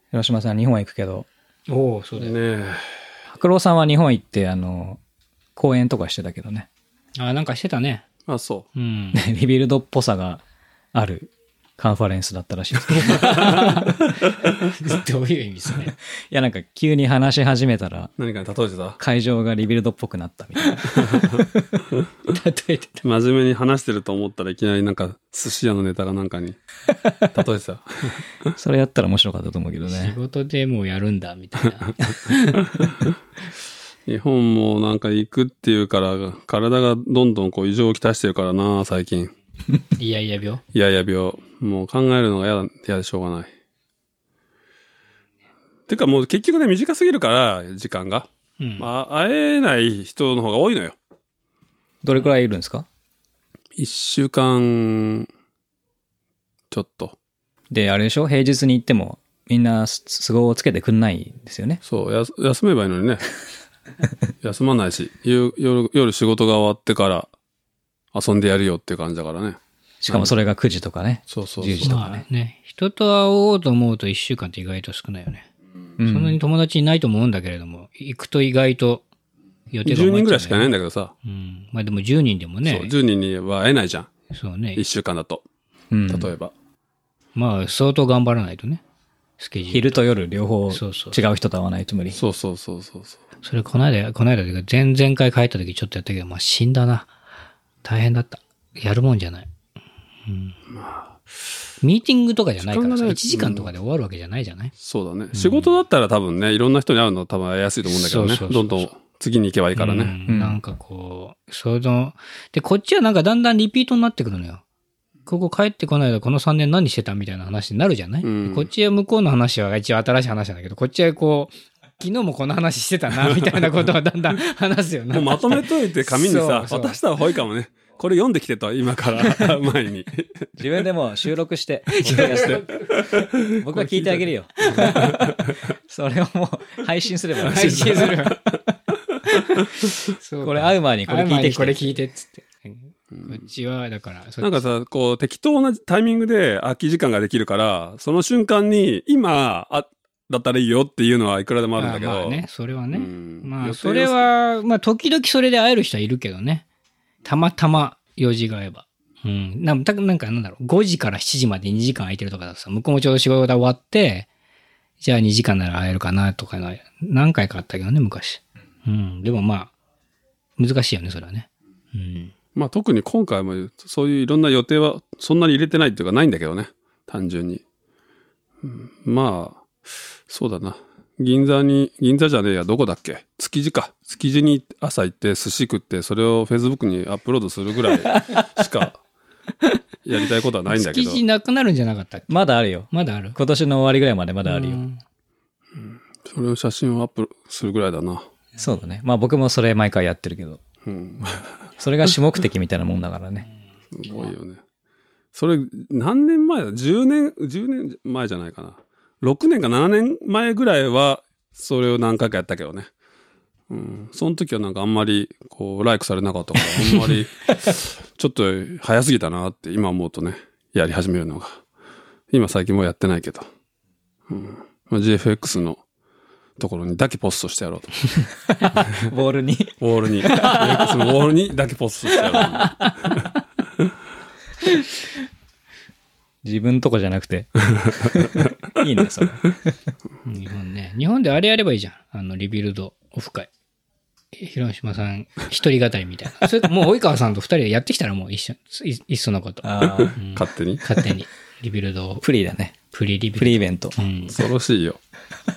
広島さん日本行くけど、 おお、そうだよ。 ね白郎さんは日本行って講演とかしてたけどね。 あ、なんかしてたね。 え。あ、そうん。 リビルドっぽさがあるカンファレンスだったらしいです。 どういう意味ですね。 いや、なんか急に話し始めたら、 う。何かに例えてた？ 会場がリビルドっぽくなったみたいな。 例えてた。 真面目に話してると思ったらいきなりなんか寿司屋のネタがなんかに例えてた。 それやったら面白かったと思うけど仕ね。 事でもうやるんだ、みたいな。 日本もなんか行くっていうから、体がどんどんこう異常をきたしてるからな、最近。 いやいや病。 いやいや病。もう考えるのが嫌でしょうがない。てかもう結局ね、短すぎるから、時間が。 うん。 まあ、会えない人の方が多いのよ。 どれくらいいるんですか？ 1週間、ちょっと。 で、あれでしょ？平日に行ってもみんな都合をつけてくんないんですよね。 そう、休めばいいのにね。休まないし、夜仕事が終わってから遊んでやるよっていう感じだからね。 しかもそれが9時とかね。 そうそう 10時そう。 とかね。 まあね、人と会おうと思うと1週間って意外と少ないよね。 うんそんなに友達いないと思うんだけれども、行くと意外と予定が 10人ぐらいしかいないんだ。 だけどさ。 うん。まあでも10人でもそう、 ね。 10人には会えないじゃん。 そうね 1。週間だと。 うん例えば。 まあ相当頑張らないとね。スケジュール。 昼と夜両方そうそう違う人と会わないと無理。 そうそうそうそうそう。 それこの間というか前々回帰った時ちょっとやったけど、まあ死んだな。大変だった。やるもんじゃない。うん。ミーティングとかじゃないからさ、 時間がない 1時間とかで終わるわけじゃないじゃない、 そうだね。仕事だったら多分ね、いろんな人に会うの多分会いやすいと思うんだけどね。 そうそうそうそうどんどん次に行けばいいからね。 うんなんかこう、で、こっちはなんかだんだんリピートになってくるのよ。ここ帰ってこないでこの3年何してたみたいな話になるじゃない、 うんでこっちは向こうの話は一応新しい話なんだけど、こっちはこう、昨日もこの話してたな、みたいなことをだんだん話すようになってもうまとめといて紙にさ、 そう渡した方がいいかもね。これ読んできてと、今から前に。 自分でも収録して、僕は聞いてあげるよ。それをもう配信すれば配信する。そうこれ会う前にこれ聞いてきて。 これ聞いてっつって。こっちは、だから、 なんかさ、こう適当なタイミングで空き時間ができるから、その瞬間に今だったらいいよっていうのはいくらでもあるんだけど。 まあね、それはね。 うんまあ、 予定をそれは、まあ、時々それで会える人はいるけどね。たまたま用事が合えば。うん。なんか、なんだろう、5時から7時まで2時間空いてるとかだとさ、向こうもちょうど仕事が終わって、じゃあ2時間なら会えるかなとか何回かあったけどね、昔。うん。でもまあ、難しいよね、それはね。うん。 まあ特に今回もそういういろんな予定はそんなに入れてないっていうかないんだけどね。単純に。まあ、そうだな。銀座じゃねえや、どこだっけ？築地か。築地に朝行って寿司食って、それを Facebook にアップロードするぐらいしかやりたいことはないんだけど。 築地なくなるんじゃなかったっけ？ まだあるよ。 まだある？ 今年の終わりぐらいまでまだあるよ。 うんそれを写真をアップするぐらいだな。 そうだね。まあ僕もそれ毎回やってるけど。 うん。 それが主目的みたいなもんだからね。 すごいよね。それ、何年前だ ?10 年前じゃないかな。6年か7年前ぐらいは、それを何回かやったけどね。うん。その時はなんかあんまり、こう、ライクされなかったから、あんまり、ちょっと早すぎたなって今思うとね、やり始めるのが。今最近もうやってないけど。うん。まあ、GFX のところにだけポストしてやろうと。 ボールに。 ウォールに。GFX のウォールにだけポストしてやろうと。 自分とこじゃなくて。いいね、それ。 日本ね。日本であれやればいいじゃん。リビルドオフ会。広島さん、一人語りみたいな。それもう及川さんと二人でやってきたらもういっそのこと。 ああ、 勝手に。 勝手に。リビルド、 フリーだね。 プリリビルド。 フリーイベント。 うん。 恐ろしいよ。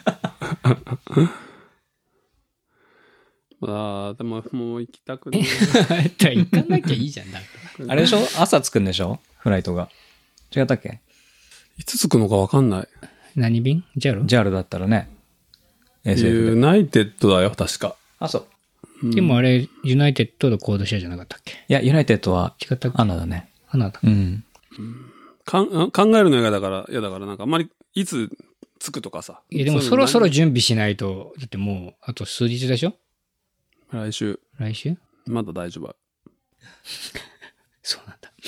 ああ、でももう行きたくない。 行かなきゃいいじゃん、だから。 あれでしょ？朝着くんでしょ？フライトが。違ったっけ？ いつ着くのかわかんない。 何便？ JAL？ JAL だったらね。SF ユで。 ナイテッドだよ、確か。 あ、そう。 でもあれ、ユナイテッドのコードシェアじゃなかったっけ？ いや、ユナイテッドは違ったっけ？ アナだね。 あなた。 うん。 考えるの嫌だから、なんかあんまりいつ着くとかさ。 いや、でもそろそろ準備しないと、だってもう、あと数日でしょ？ 来週、 来週？ まだ大丈夫。 そうなんだ。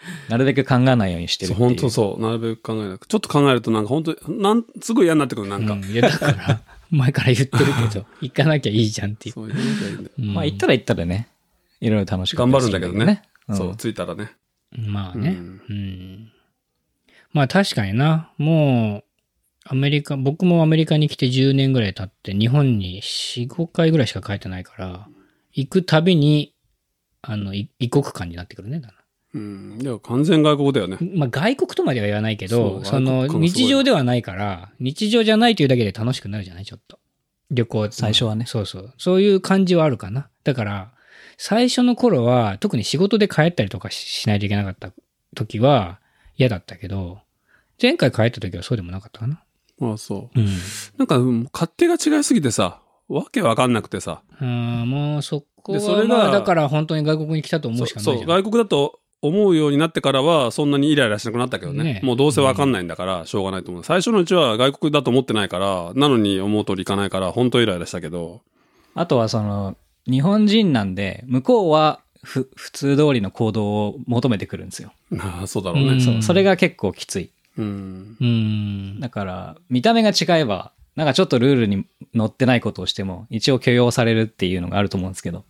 なるべく考えないようにしてるっていう。 本当そう。なるべく考えなく。ちょっと考えるとなんか本当すごい嫌になってくる、なんか。 いや、だから、前から言ってるけど、行かなきゃいいじゃんっていう。 そう、行かなきゃいいんだよ。 まあ行ったら行ったらね、いろいろ楽しく頑張るんだけどね。 うんそう、着いたらね。 まあね。まあ確かにな。もう、僕もアメリカに来て10年ぐらい経って、日本に4、5回ぐらいしか帰ってないから、行くたびに、異国感になってくるね。 いや、完全外国だよね。 まあ外国とまでは言わないけど、 そう日常ではないから、日常じゃないというだけで楽しくなるじゃないちょっと。旅行最初はね。 そうそう。そういう感じはあるかな。だから、最初の頃は、特に仕事で帰ったりとかしないといけなかった時は嫌だったけど、前回帰った時はそうでもなかったかな。 ああ、そう。なんか、勝手が違いすぎてさ、わけわかんなくてさ。 もうそこは、 それが、だから本当に外国に来たと思うしかないじゃん。 そう、外国だと思うようになってからは、そんなにイライラしなくなったけどね。もうどうせわかんないんだから、しょうがないと思う。最初のうちは外国だと思ってないから、なのに思う通りいかないから、本当イライラしたけど。 あとは日本人なんで、向こうは普通通りの行動を求めてくるんですよ。 ああ、そうだろうね。 そう。それが結構きつい。 だから、見た目が違えば、なんかちょっとルールに載ってないことをしても、一応許容されるっていうのがあると思うんですけど。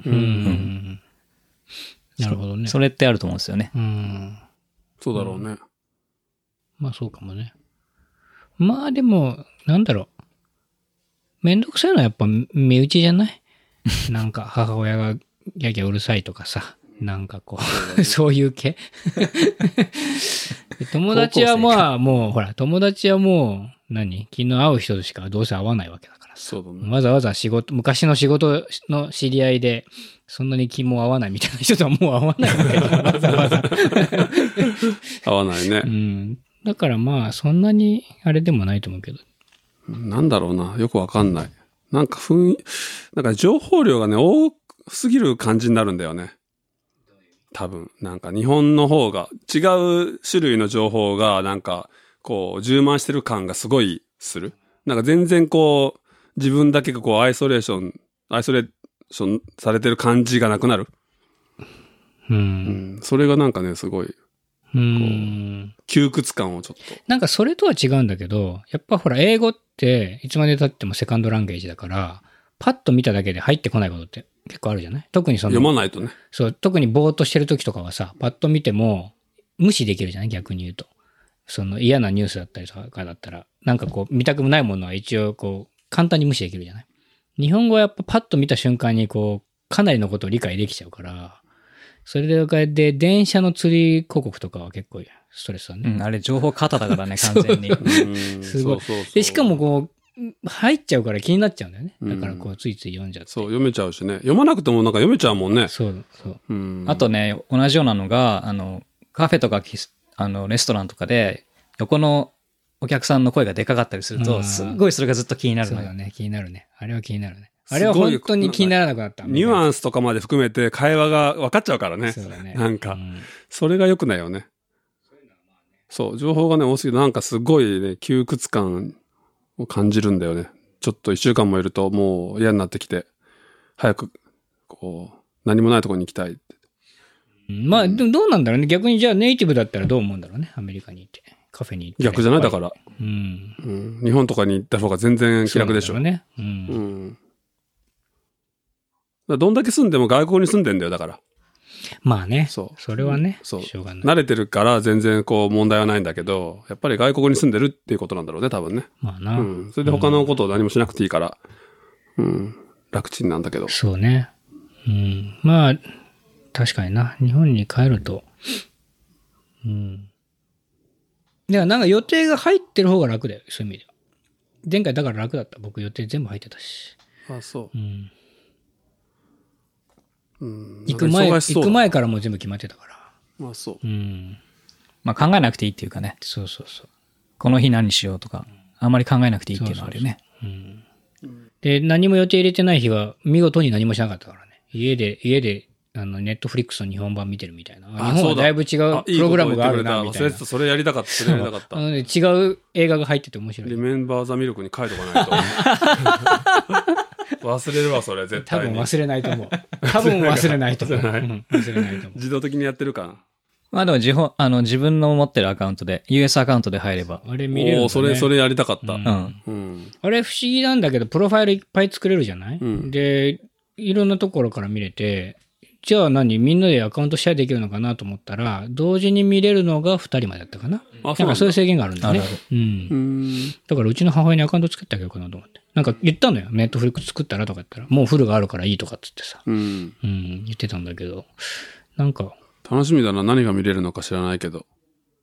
なるほどね。 それってあると思うんですよね。 そうだろうね。 まあそうかもね。まあでも、なんだろう。めんどくさいのはやっぱ身内じゃないなんか母親がギャギャうるさいとかさ。なんかこう、そういう系友達はまあもう、ほら、友達はもう、昨日会う人としかどうせ会わないわけだからさ。 そうだね。 わざわざ昔の仕事の知り合いで、そんなに気も合わないみたいな人とはもう会わないわけだから、わざわざ。 合わないね。 だからまあ、そんなにあれでもないと思うけど。 なんだろうな。よくわかんない。なんかなんか情報量がね、多すぎる感じになるんだよね。多分。なんか日本の方が、違う種類の情報がなんか、こう、充満してる感がすごいする。なんか全然こう、自分だけがこう、アイソレーションされてる感じがなくなる。それがなんかね、すごい、窮屈感をちょっと。 なんかそれとは違うんだけど、やっぱほら、英語っていつまで経ってもセカンドランゲージだから、パッと見ただけで入ってこないことって結構あるじゃない？特に読まないとね。 そう、特にぼーっとしてる時とかはさ、パッと見ても無視できるじゃない？逆に言うと。嫌なニュースだったりとかだったら、なんかこう見たくないものは一応こう簡単に無視できるじゃない？日本語はやっぱパッと見た瞬間にこうかなりのことを理解できちゃうから、それで電車の釣り広告とかは結構ストレスだね。 あれ情報過多だからね、完全に。 すごい。で、しかもこう、入っちゃうから気になっちゃうんだよね。だからこうついつい読んじゃって。 そう、読めちゃうしね。読まなくてもなんか読めちゃうもんね。 そう。 あとね、同じようなのが、カフェとかレストランとかで、横のお客さんの声がでかかったりすると、すっごいそれがずっと気になるのよ。 そうだね、気になるね。あれは気になるね。あれは本当に気にならなくなった。 ニュアンスとかまで含めて会話が分かっちゃうからね。 そうだね。 なんか、それが良くないよね。そう、情報がね、多すぎて、なんかすごいね、窮屈感を感じるんだよね。ちょっと一週間もいるともう嫌になってきて、早く、こう、何もないところに行きたいって。 まあ、でもどうなんだろうね。逆にじゃあネイティブだったらどう思うんだろうね。アメリカに行って。カフェに行って。 逆じゃないだから。日本とかに行った方が全然気楽でしょ。 そうね。 どんだけ住んでも外国に住んでんだよ、だから。 まあね。 それはね。 そう。 しょうがない。 慣れてるから全然こう問題はないんだけど、やっぱり外国に住んでるっていうことなんだろうね、多分ね。 まあな。 それで他のことを何もしなくていいから、楽ちんなんだけど。 そうね。まあ、確かにな。日本に帰ると。だからなんか予定が入ってる方が楽だよ、そういう意味では。前回だから楽だった。僕予定全部入ってたし。 あ、そう。 行く前からもう全部決まってたから。 あ、そう。 まあ考えなくていいっていうかね。 そう。 この日何しようとか、あんまり考えなくていいっていうのはあるよね。 で、何も予定入れてない日は見事に何もしなかったからね。家で、ネットフリックスの日本版見てるみたいな。日本はだいぶ違うプログラムがあるな、みたいな。 それやりたかった。 違う映画が入ってて面白い。 リメンバーザミルクに書いとかないと。忘れるわ、それ、絶対に。 多分忘れないと思う。忘れないと思う。 自動的にやってるかな。 まあでも自分の持ってるアカウントで、US アカウントで入れば。 あれ見れるんだ、ね。 それやりたかった。 うん。 あれ不思議なんだけど、プロファイルいっぱい作れるじゃない、で、いろんなところから見れて、じゃあみんなでアカウントシェアできるのかなと思ったら、同時に見れるのが2人までだったかな。なんかそういう制限があるんだね。だからうちの母親にアカウント作ってあげようかなと思って。なんか言ったのよ。ネットフリックス作ったらとか言ったら、もうフルがあるからいいとかっつってさ。言ってたんだけど、なんか。 楽しみだな。何が見れるのか知らないけど。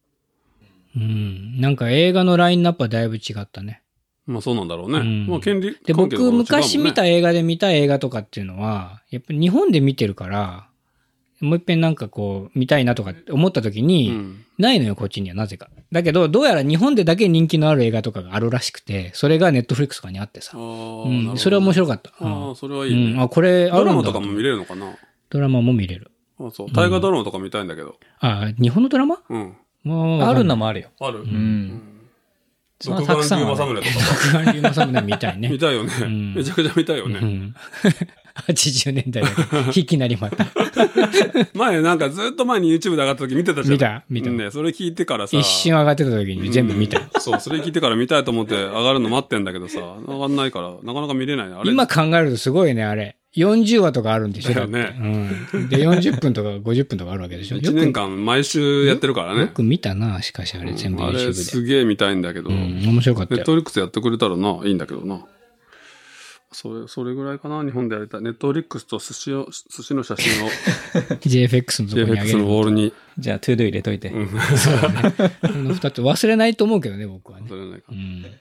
なんか映画のラインナップはだいぶ違ったね。 まあそうなんだろうね。まあ権利で、僕昔見た映画で見た映画とかっていうのは、やっぱり日本で見てるから、もう一遍なんかこう見たいなとか思った時に、ないのよ、こっちにはなぜか。だけど、どうやら日本でだけ人気のある映画とかがあるらしくて、それがネットフリックスとかにあってさ。それは面白かった。 それはいいね。 これあるんだ。 ドラマとかも見れるのかな？ ドラマも見れる。 そう。大河ドラマとか見たいんだけど。 日本のドラマ？ あるのもあるよ。 ある？ そんなたくさんはね。 独眼竜政宗見たいね。 見たいよね。めちゃくちゃ見たいよね。 80年代だけいきなりまた。 前なんかずっと前に YouTube で上がった時見てたじゃん。 見た。 ね、それ聞いてからさ。 一瞬上がってた時に全部見た。 そう、それ聞いてから見たいと思って上がるの待ってんだけどさ、上がんないから、なかなか見れないね。あれ今考えるとすごいね、あれ。40話とかあるんでしょ？ だよね。 で、40分とか50分とかあるわけでしょ ？1年間毎週やってるからね。 よく見たな、しかしあれ全部 YouTube で。 あれすげえ見たいんだけど。 面白かったよ。 ネットフリックスやってくれたらな、いいんだけどな。それぐらいかな、日本でやりたい。ネットフリックスと寿司の写真を。 JFX のとこにあげる。 JFX のボールに。 じゃあ、トゥードゥ入れといて。 そうだね。この2つ忘れないと思うけどね、僕はね。 忘れないか。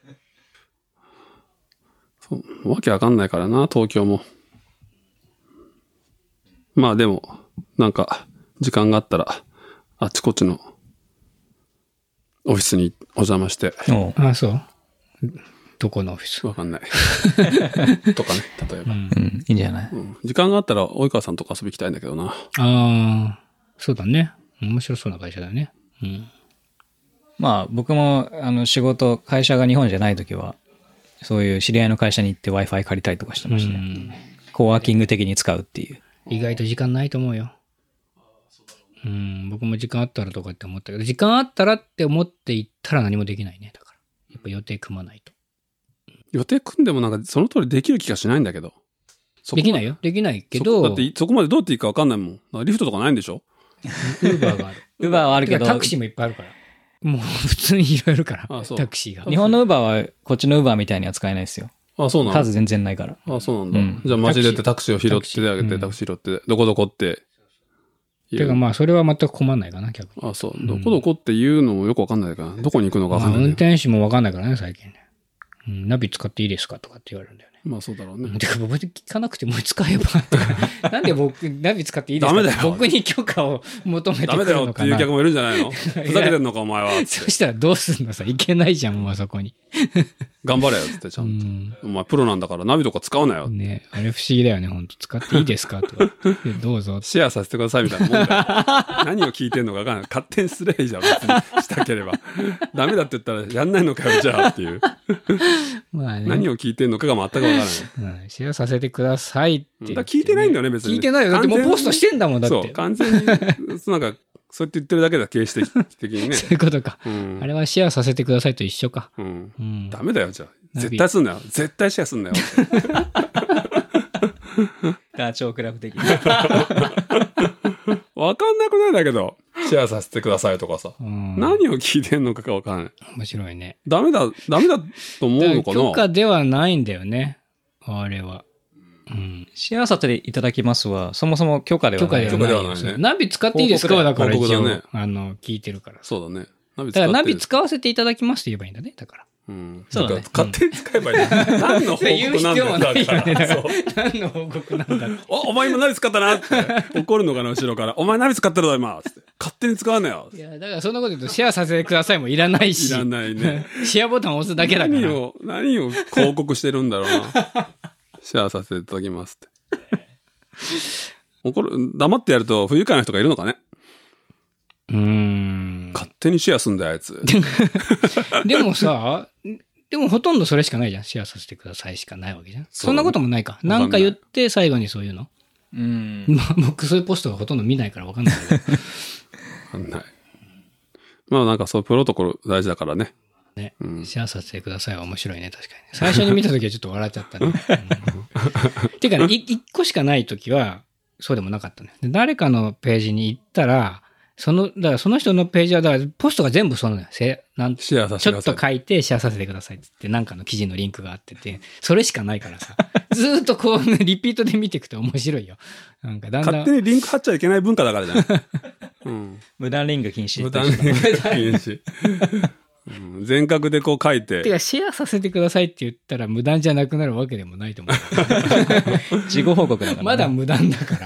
そう、わけわかんないからな、東京も。まあでも、なんか、時間があったら、あっちこっちのオフィスにお邪魔して。 あ、そう。どこのオフィス？ わかんない。とかね、例えば。 いいんじゃない？ 時間があったら、及川さんとか遊び行きたいんだけどな。 そうだね。面白そうな会社だね。 まあ、僕も、会社が日本じゃないときは、そういう知り合いの会社に行って Wi-Fi 借りたりとかしてましたね。コワーキング的に使うっていう。 意外と時間ないと思うよ。僕も時間あったらとかって思ったけど、時間あったらって思って行ったら何もできないね。だから。やっぱ予定組まないと。 予定組んでもなんかその通りできる気がしないんだけど。 できないよ。できないけど。 だってそこまでどうやっていいか分かんないもん。リフトとかないんでしょ？ ウーバーがある。 ウーバーはあるけど。 タクシーもいっぱいあるから。もう普通にいろいろから。タクシーが。 日本のウーバーはこっちのウーバーみたいには使えないですよ。 そうなの？ 数全然ないから。 そうなんだ。じゃあマジでタクシーを拾ってあげて、タクシー拾って、どこどこって。 てかまあそれは全く困んないかな、逆に。 そう。どこどこっていうのもよくわかんないから、どこに行くのかわかんない。 運転手もわかんないからね、最近ね。ナビ使っていいですかとかって言われるんだよね。 まあそうだろうね。 てか僕聞かなくても使えば。なんで僕、ナビ使っていいですか？ ダメだよ。 僕に許可を求めてくるのかな。 ダメだよっていう客もいるんじゃないの？ふざけてんのかお前は。 そしたらどうすんのさ、いけないじゃん、もうあそこに。 頑張れよってちゃんと。お前プロなんだからナビとか使うなよ。 ね、あれ不思議だよね、ほんと。使っていいですかとか。どうぞ。 シェアさせてくださいみたいなもんだよ。何を聞いてんのか分かんない。勝手にすればいいじゃん、別にしたければ。ダメだって言ったらやんないのかよ、じゃあっていう。 まあね、 何を聞いてんのかが全く分からない。 シェアさせてくださいって。 聞いてないんだよね、別に。 聞いてないよ。だってもうポストしてんだもん、だって。 そう、完全に、なんか、そうやって言ってるだけだ、形式的にね。 そういうことか。あれはシェアさせてくださいと一緒か。 ダメだよ、じゃあ。絶対すんなよ。絶対シェアすんなよ。 ダチョウ倶楽部的に。 わかんなくないんだけど、シェアさせてくださいとかさ。何を聞いてんのかわかんない。 面白いね。 ダメだと思うのかな？ 許可ではないんだよね。あれは。 シェアさせていただきますは、そもそも許可ではない。 許可ではないね。 ナビ使っていいですかだから一応、 ね、 聞いてるから。 そうだね。 だからナビ使わせていただきますって言えばいいんだね。だから。 そうだね。 勝手に使えばいい。何の報告なんだよ。 何の報告なんだお前今ナビ使ったなって怒るのかな、後ろから。お前ナビ使ってるぞ今って。勝手に使わなよ。 いや、だからそんなこと言うとシェアさせてくださいもいらないし。 いらないね。 シェアボタン押すだけだから。 何を広告してるんだろうな。シェアさせていただきますって。黙ってやると不愉快な人がいるのかね。勝手にシェアすんだよ、あいつ。 でもさ、でもほとんどそれしかないじゃん。シェアさせてくださいしかないわけじゃん。そんなこともないか。なんか言って最後にそういうの。まあ僕そういうポストがほとんど見ないからわかんないけど。 わかんない。まあなんかそういうプロトコル大事だからね。 ね、シェアさせてくださいは面白いね、確かにね。最初に見たときはちょっと笑っちゃったね。ていうかね、一個しかないときは、そうでもなかったね。で誰かのページに行ったら、だからその人のページは、だからポストが全部そのね、 シェアさせてください。 ちょっと書いてシェアさせてくださいって言って、なんかの記事のリンクがあってて、それしかないからさ、ずーっとこう、ね、リピートで見ていくと面白いよ。なんかだんだん。 勝手にリンク貼っちゃいけない文化だからじゃん。うん、 無断リンク禁止。 無断リンク禁止。全角でこう書いて。 てか、シェアさせてくださいって言ったら無断じゃなくなるわけでもないと思う。 事後報告だから、ね。 まだ無断だから。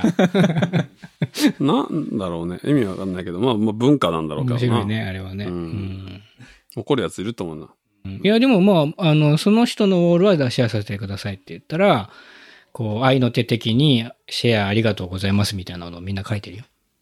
なんだろうね。意味わかんないけど、まあ文化なんだろうけどな。 面白いね、あれはね。 怒るやついると思うな。 いや、でもまあ、その人のウォールはシェアさせてくださいって言ったら、こう、愛の手的にシェアありがとうございますみたいなのをみんな書いてるよ。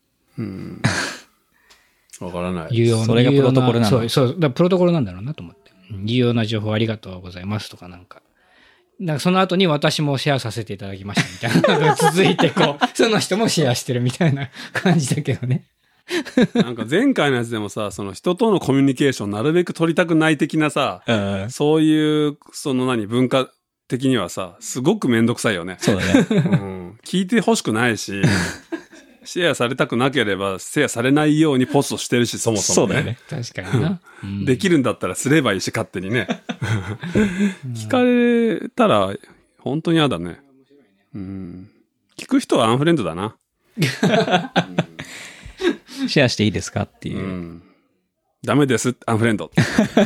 わからない。 それがプロトコルなんだ。 そう、プロトコルなんだろうなと思って。有用な情報ありがとうございますとかなんか。なんかその後に私もシェアさせていただきましたみたいなのが続いてこう、その人もシェアしてるみたいな感じだけどね。 なんか前回のやつでもさ、その人とのコミュニケーションなるべく取りたくない的なさ、そういう、文化的にはさ、すごくめんどくさいよね。 そうだね。 聞いてほしくないし、シェアされたくなければシェアされないようにポストしてるし、そもそもね。 そうだよね。 確かにな。 できるんだったらすればいいし、勝手にね。聞かれたら、本当に嫌だね。聞く人はアンフレンドだな。 シェアしていいですかっていう。 ダメです、アンフレンド。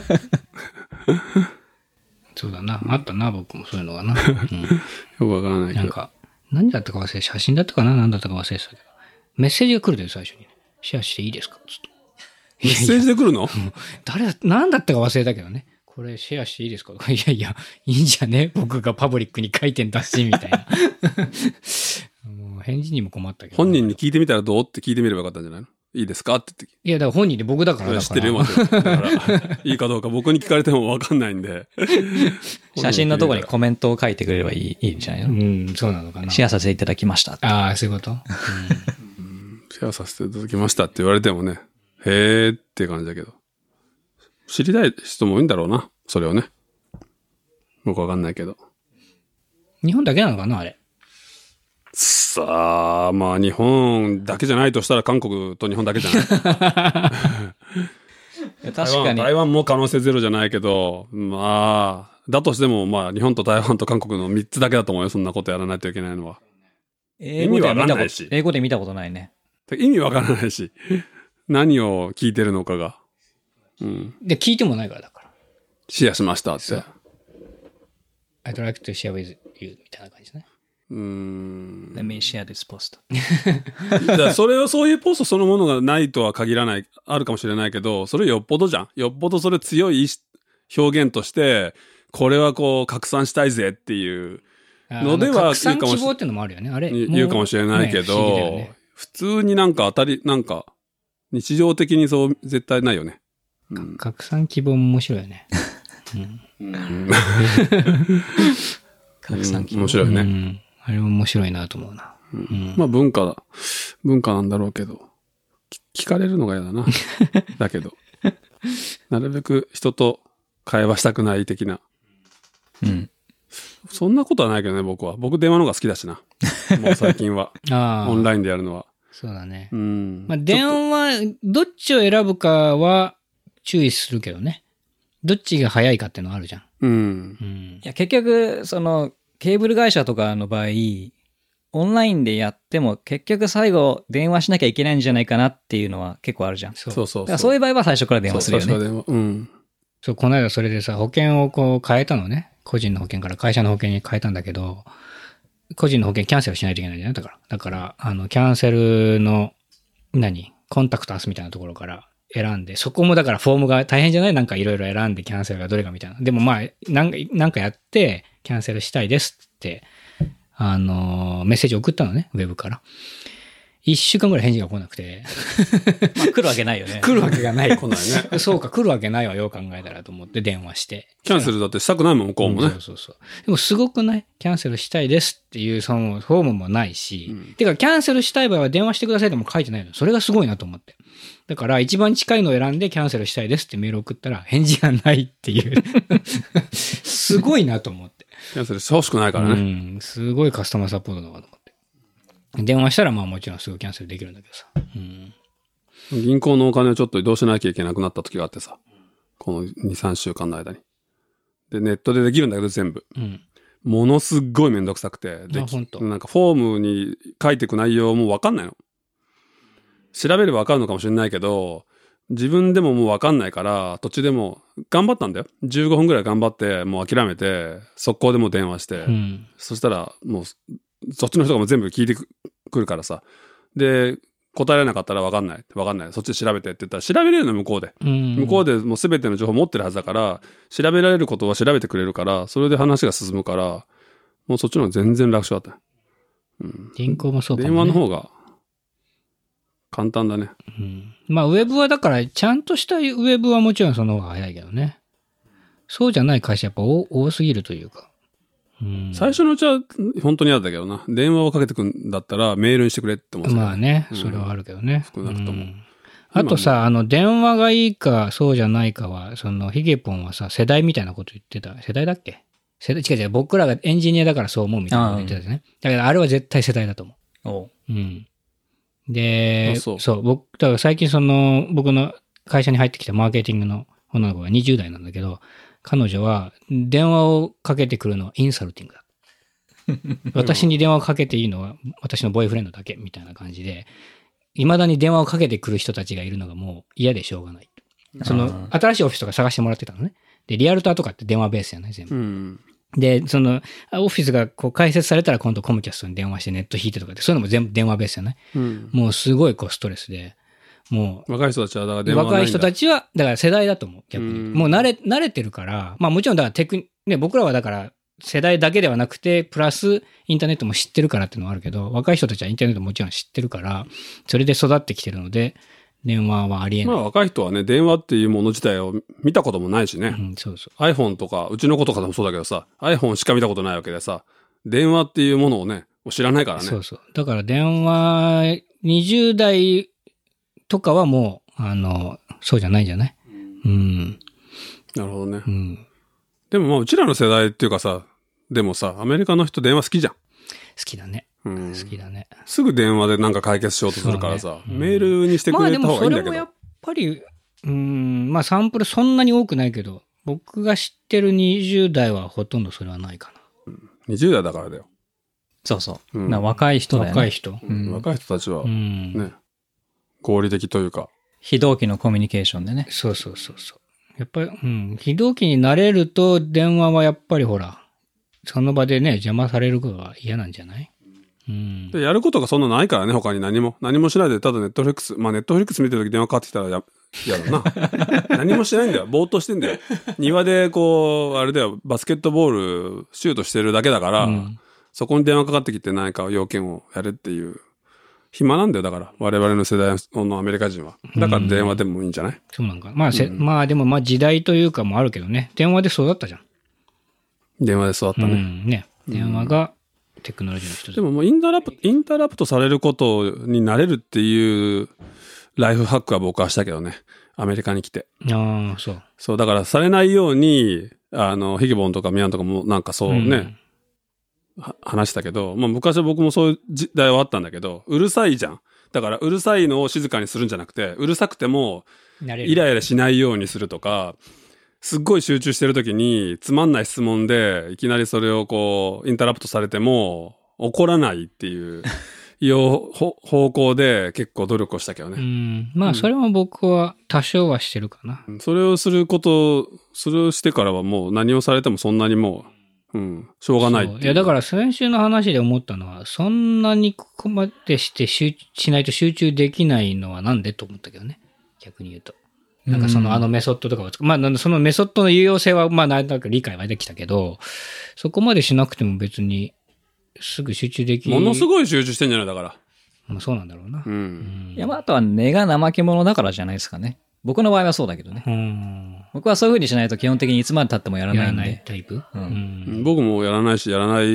そうだな。あったな、僕もそういうのがな。 よくわからないけど。 なんか、何だったか忘れ、写真だったかな何だったか忘れてたけど。メッセージが来るで最初に。シェアしていいですかつって。 メッセージで来るの？ 何だったか忘れたけどね。これシェアしていいですかとか、いや、いいんじゃね僕がパブリックに書いてんだし、みたいな。もう返事にも困ったけど。 本人に聞いてみたらどうって聞いてみればよかったんじゃないの？いいですかって言って。 いや、だから本人で僕だから知ってるよ、待って。だから、いいかどうか僕に聞かれてもわかんないんで。 写真のところにコメントを書いてくれればいいんじゃないの？ そうなのかな。 シェアさせていただきました。 ああ、そういうこと？ シェアさせていただきましたって言われてもね、へーって感じだけど。知りたい人もいいんだろうな、それをね。僕わかんないけど。 日本だけなのかな、あれ。 さあ、まあ日本だけじゃないとしたら韓国と日本だけじゃない。確かに。台湾も可能性ゼロじゃないけど、まあ、だとしてもまあ日本と台湾と韓国の3つだけだと思うよ、そんなことやらないといけないのは。意味わからないし。 英語で見たことないね。 意味わからないし。何を聞いてるのかが。 で、聞いてもないからだから。 シェアしましたって。 I'd like to share with you みたいな感じね。 Let me share this post. そういうポストそのものがないとは限らない、あるかもしれないけど、それよっぽどじゃん。よっぽどそれ強い表現として、これはこう拡散したいぜっていうのでは、 拡散希望っていうのもあるよね。あれ。 言うかもしれないけど、普通になんか日常的にそう絶対ないよね。 拡散希望も面白いよね。 拡散希望。 面白いね。 あれも面白いなと思うな。 まあ文化なんだろうけど、聞かれるのが嫌だな。だけど、なるべく人と会話したくない的な。そんなことはないけどね、僕は。僕電話の方が好きだしな。もう最近は。オンラインでやるのは。 そうだね。まあ電話、どっちを選ぶかは注意するけどね。どっちが早いかっていうのあるじゃん。 いや、結局、ケーブル会社とかの場合、オンラインでやっても結局最後電話しなきゃいけないんじゃないかなっていうのは結構あるじゃん。 そう。 そういう場合は最初から電話するよね。 そう、この間それでさ、保険をこう変えたのね。個人の保険から会社の保険に変えたんだけど、個人の保険キャンセルしないといけないじゃないだから、キャンセルの、コンタクトアスみたいなところから選んで、そこもだからフォームが大変じゃない？なんかいろいろ選んでキャンセルがどれかみたいな。でもまあ、なんかやって、キャンセルしたいですって、メッセージ送ったのね、ウェブから。1週間ぐらい返事が来なくて。 まあ来るわけないよね。 来るわけがない。 来ないね。 そうか、来るわけないわよ、考えたらと思って電話して。 キャンセルだってしたくないもん、向こうもね。 そう。でもすごくない？キャンセルしたいですっていうそのフォームもないし。てか、キャンセルしたい場合は電話してくださいでも書いてないの。それがすごいなと思って。 だから一番近いのを選んでキャンセルしたいですってメール送ったら返事がないっていう。すごいなと思って。 キャンセルしてほしくないからね。 うん。すごいカスタマーサポートだなと思って。電話したらまあもちろんすぐキャンセルできるんだけどさ。うん。 銀行のお金をちょっと移動しなきゃいけなくなった時があってさ。この2、3週間の間に。で、ネットでできるんだけど全部。 うん。 ものすっごいめんどくさくて。で、 ほんとなんかフォームに書いていく内容もわかんないの。調べればわかるのかもしれないけど、自分でももうわかんないから、途中でもう頑張ったんだよ。15分ぐらい頑張って、もう諦めて、速攻でもう電話して、 うん。 そしたらもう、そっちの人がもう全部聞いてくるからさ。で、答えられなかったらわかんない。わかんない。そっちで調べてって言ったら調べれるの向こうで。 うん。 向こうでもう全ての情報持ってるはずだから、調べられることは調べてくれるから、それで話が進むから、もうそっちの方が全然楽勝だった。うん。 銀行もそうかもね。 電話の方が簡単だね。 うん。まあ、ウェブはだから、ちゃんとしたウェブはもちろんその方が早いけどね。そうじゃない会社やっぱ多すぎるというか。うん。 最初のうちは本当に嫌だったけどな。電話をかけてくんだったらメールにしてくれって思ってた。 まあね、 うんそれはあるけどね。 少なくともうんあとさ、電話がいいか、そうじゃないかは、ヒゲポンはさ、世代みたいなこと言ってた。世代だっけ違う、僕らがエンジニアだからそう思うみたいなこと言ってたじゃね。だからあれは絶対世代だと思おう。 う。うん。で、 あそうだから最近僕の会社に入ってきたマーケティングの女の子が20代なんだけど、彼女は電話をかけてくるのはインサルティングだ。私に電話をかけていいのは私のボーイフレンドだけみたいな感じで、未だに電話をかけてくる人たちがいるのがもう嫌でしょうがない。新しいオフィスとか探してもらってたのね。で、リアルターとかって電話ベースやね、全部。 うん。 で、オフィスがこう開設されたら今度コムキャストに電話してネット引いてとかって、そういうのも全部電話ベースやね。 うん。 もうすごいストレスで、もう、 若い人たちはだから電話がないんだ。 若い人たちは、だから世代だと思う、逆に。 うんもう慣れてるから、まあもちろんだからね、僕らはだから世代だけではなくて、プラスインターネットも知ってるからっていうのはあるけど、若い人たちはインターネットもちろん知ってるから、それで育ってきてるので、電話はありえない。 まあ若い人はね、電話っていうもの自体を見たこともないしね。 うん、そうそう。 iPhone とか、うちの子とかでもそうだけどさ、iPhone しか見たことないわけでさ、電話っていうものをね、知らないからね。 そうそう。だから電話、20代とかはもう、そうじゃないんじゃない？うん。 なるほどね。 うん。 でもまあうちらの世代っていうかさ、でもさ、アメリカの人電話好きじゃん。 好きだね。 うん。 好きだね。 すぐ電話でなんか解決しようとするからさ、 そうねうんメールにしてくれた方がいいんだけど。 まあでもそれもやっぱり、まあサンプルそんなに多くないけど、僕が知ってる20代はほとんどそれはないか 20代だからだよ。 そうそう。 うん若い人な。 だよね。 若い人。 うん若い人たちはう、ん。 ね、合理的というか。 非同期のコミュニケーションでね。 そうそうそうそう。やっぱり、非同期になれると電話はやっぱりほら、その場でね、邪魔されることが嫌なんじゃないうん。 で、やることがそんなないからね、他に何も。何もしないで、ただネットフリックス。まあネットフリックス見てるとき電話かかってきたら嫌だな。何もしてないんだよ。ぼーっとしてんだよ。庭でこう、あれだよ、バスケットボール、シュートしてるだけだから、 うんそこに電話かかってきて何か要件をやれっていう。暇なんだよ、だから。我々の世代のアメリカ人は。だから電話でもいいんじゃない？ そうなんか。まあ、まあでもまあ時代というかもあるけどね。電話で育ったじゃん。 電話で育ったね。 ね。電話がテクノロジーの一つ。 でももうインタラプトされることになれるっていうライフハックは僕はしたけどね。アメリカに来て。 ああ、そう。 そう、だからされないように、ヒゲボンとかミヤンとかもなんかそうね、話したけど、まあ昔は僕もそういう時代はあったんだけど、うるさいじゃん。だからうるさいのを静かにするんじゃなくて、うるさくてもイライラしないようにするとか、すっごい集中してる時につまんない質問でいきなりそれをこうインタラプトされても怒らないっていう方向で結構努力をしたけどね。 まあそれも僕は多少はしてるかな。 それをすることそれをしてからはもう何をされてもそんなにもうしょうがないっていう。 いやだから先週の話で思ったのは、そんなにここまでしてしないと集中できないのはなんでと思ったけどね。逆に言うと。なんかメソッドとかをまあそのメソッドの有用性はまあなんか理解はできたけど、そこまでしなくても別にすぐ集中できる。 ものすごい集中してんじゃないだから。 まあそうなんだろうな。 いやまああとは根が怠け者だからじゃないですかね。僕の場合はそうだけどね。僕はそういう風にしないと基本的にいつまで経ってもやらないんで。 やらないタイプ、 僕もやらないし、やらない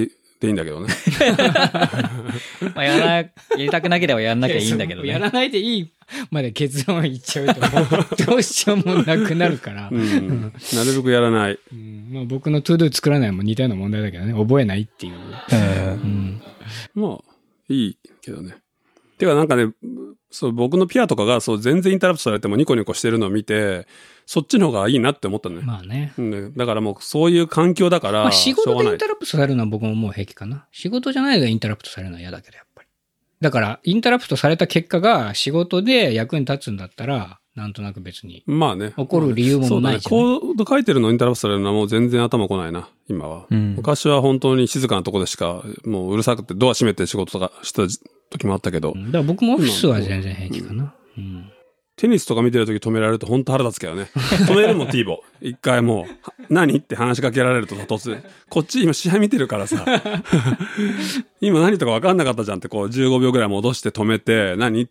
でいいんだけどね。 まあやりたくなければやんなきゃいいんだけどね。 やらないでいいまで結論言っちゃうと、どうしようもなくなるから。 なるべくやらない。 まあ、僕のトゥードゥ作らないも似たような問題だけどね、覚えないっていう。 まあ、いいけどね。てかなんかね、そう僕のピアとかがそう全然インタラプトされてもニコニコしてるのを見て、そっちの方がいいなって思ったのね。 まあね。 だからもうそういう環境だから、 まあ仕事でインタラプトされるのは僕ももう平気かな。仕事じゃないでインタラプトされるのは嫌だけど、やっぱり。だから、インタラプトされた結果が仕事で役に立つんだったら、なんとなく別に。 まあね。 起こる理由もないじゃん。 そうだね。コード書いてるのインタラプトされるのはもう全然頭来ないな、今は。昔は本当に静かなとこでしか、もううるさくてドア閉めて仕事とかした時もあったけど。 だから僕もオフィスは全然平気かな。 テニスとか見てるとき止められると本当腹立つけどね。止めるもん、ティーボ。一回もう、何って話しかけられると突然。こっち今試合見てるからさ。今何とか分かんなかったじゃんってこう15秒ぐらい戻して止めて、何って。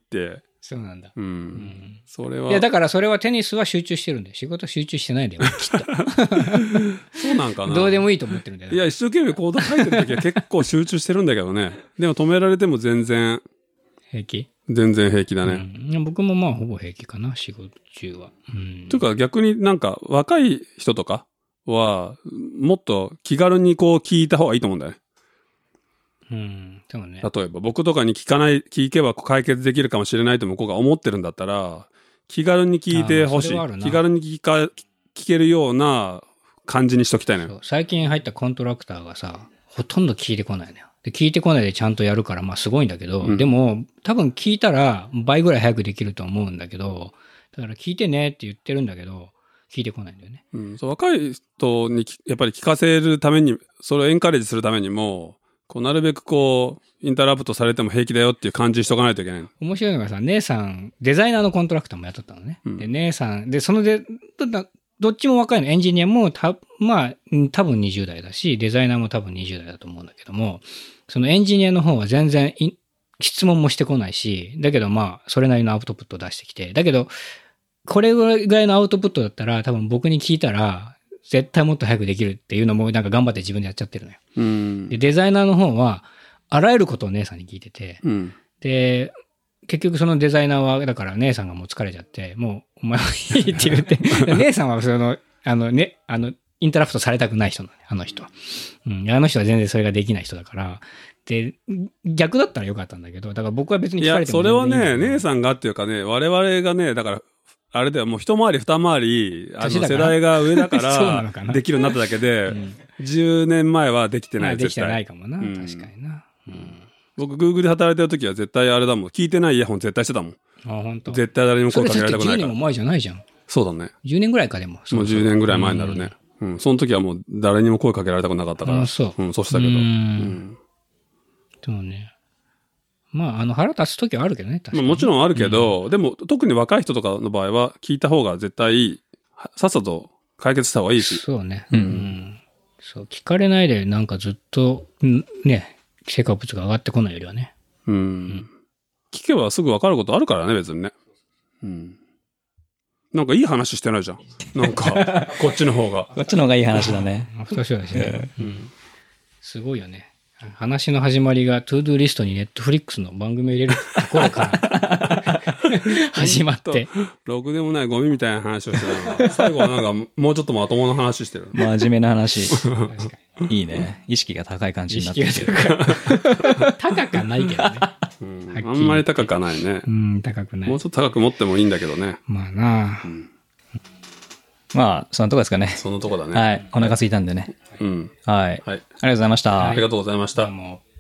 そうなんだ。 それは。 いや、だからそれはテニスは集中してるんで、仕事集中してないんだよ、きっと。 そうなんかな。 どうでもいいと思ってるんだよ。 いや、一生懸命コード書いてるときは結構集中してるんだけどね。でも止められても全然。 平気？ 全然平気だね。 僕もまあほぼ平気かな、仕事中は。 というか逆になんか若い人とかはもっと気軽にこう聞いた方がいいと思うんだよね。 そうね。 例えば僕とかに聞けば解決できるかもしれないと向こうが思ってるんだったら、気軽に聞いてほしい。気軽に聞けるような感じにしときたいのよ。 最近入ったコントラクターがさ、ほとんど聞いてこないのよ。で、聞いてこないでちゃんとやるから、まあすごいんだけど、でも多分聞いたら倍ぐらい早くできると思うんだけど、だから聞いてねって言ってるんだけど、聞いてこないんだよね。 そう若い人にやっぱり聞かせるために、それをエンカレッジするためにも、こうなるべくこう、インタラプトされても平気だよっていう感じにしとかないといけない。 面白いのがさ、姉さん、デザイナーのコントラクターもやっとったのね。で、姉さん、で、そので、どっちも若いの。エンジニアもまあ、多分20代だし、デザイナーも多分20代だと思うんだけども、そのエンジニアの方は全然質問もしてこないし、だけどまあ、それなりのアウトプットを出してきて、だけど、これぐらいのアウトプットだったら、多分僕に聞いたら、絶対もっと早くできるっていうのもなんか頑張って自分でやっちゃってるのよ。で、デザイナーの方は、あらゆることを姉さんに聞いてて、で、結局そのデザイナーは、だから姉さんがもう疲れちゃって、もうお前はいいって言って、姉さんはその、インタラプトされたくない人なのね、あの人は。あの人は全然それができない人だから、で、逆だったらよかったんだけど、だから僕は別に聞かれてもいや、それはね、姉さんがっていうかね、我々がね、だから、あれではもう一回り二回り、世代が上だから、できるようになっただけで、10年前はできてない。 できてないかもな、確かにな。 僕、Google で働いてる時は絶対あれだもん。聞いてないイヤホン絶対してたもん。 あ、本当。 絶対誰にも声かけられたくないから。 それだって10年も前じゃないじゃん。 そうだね。 10年ぐらいかでも。 もう10年ぐらい前になるね。その時はもう誰にも声かけられたくなかったから。そうしたけど。 そうね。まあ、腹立つ時はあるけどね、確かに。 もちろんあるけど、でも特に若い人とかの場合は聞いた方が絶対いい。さっさと解決した方がいいし。 そうね。そう、聞かれないでなんかずっと、ね、成果物が上がってこないよりはね。 聞けばすぐ分かることあるからね、別にね。なんかいい話してないじゃん。なんか、こっちの方が。 こっちの方がいい話だね。 そうですね。すごいよね。話の始まりがトゥードゥリストにネットフリックスの番組を入れるところから始まって。 ろくでもないゴミみたいな話をしてたの。最後はなんかもうちょっとまともな話してる。 真面目な話。いいね。意識が高い感じになってる。 高くはないけどね。 あんまり高くはないね。 高くない。 もうちょっと高く持ってもいいんだけどね。 まあなあ。 まあ、そのとこですかね。 そのとこだね。 はい。お腹空いたんでね。はい。ありがとうございました。 ありがとうございました。